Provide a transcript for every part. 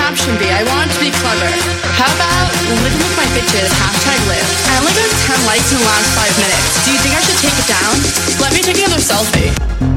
caption be? I want to be clever. How about living with my bitches, #live. I only got 10 likes in the last 5 minutes. Do you think I should take it down? Let me take another selfie.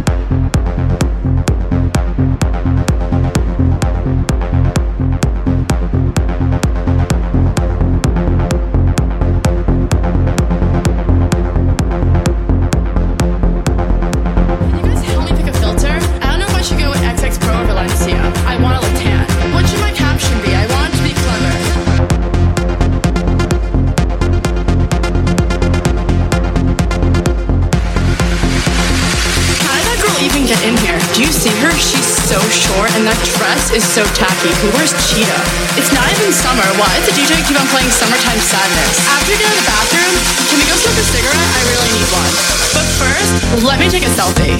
In here. Do you see her? She's so short and that dress is so tacky. Who wears cheetah? It's not even summer. Why does the DJ keep on playing Summertime Sadness? After you get out of the bathroom, can we go smoke a cigarette? I really need one. But first, let me take a selfie.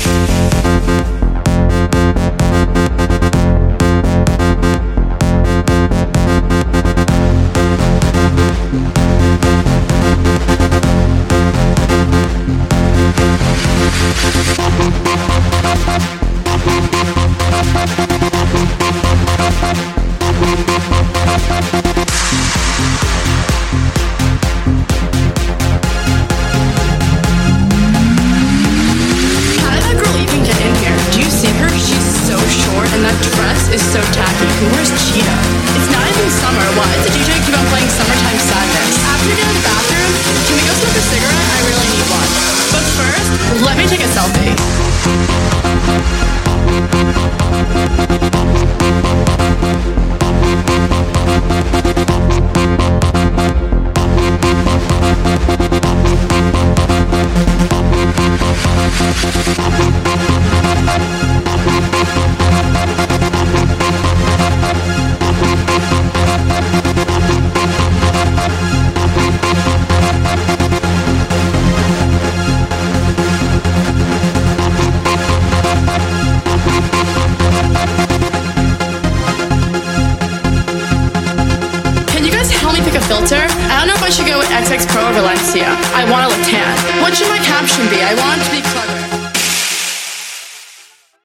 And that dress is so tacky. Who wears cheetah? It's not even summer. Why does the DJ keep on playing Summertime Sadness? After you get out of the bathroom, can we go smoke a cigarette? I really need one. But first, let me take a selfie. Filter? I don't know if I should go with XX Pro or Valencia. I want to look tan. What should my caption be? I want to be clever.